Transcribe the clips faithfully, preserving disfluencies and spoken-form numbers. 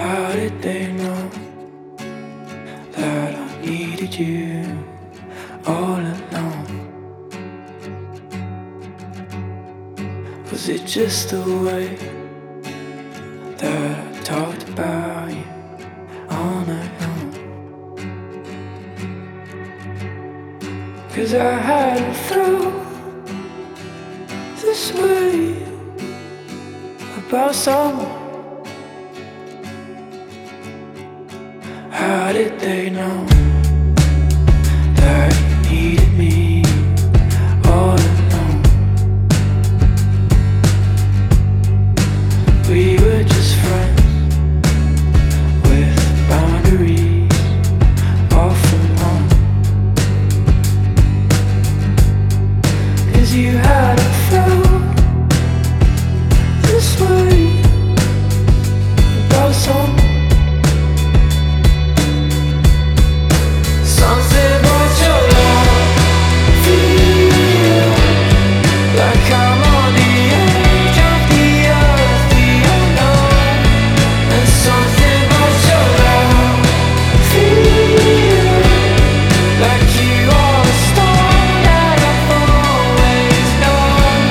How did they know that I needed you all alone? Was it just the way that I talked about you all night long? 'Cause I hadn't felt this way about someone. How did they know that you needed me all alone? We were just friends with boundaries off from home. 'Cause you hadn't felt this way about someone. Something about your love, feel like I'm on the edge of the earth, the unknown. And something about your love, feel like you are a star that I've always known.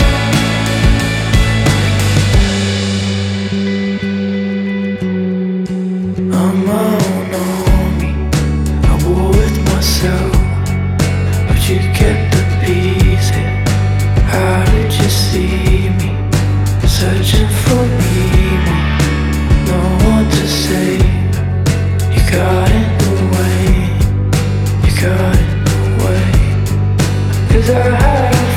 I'm my own army, I war with myself, but you kept the peace here. How did you see me, searching for meaning? No one to save. You got in the way, you got in the way. 'Cause I had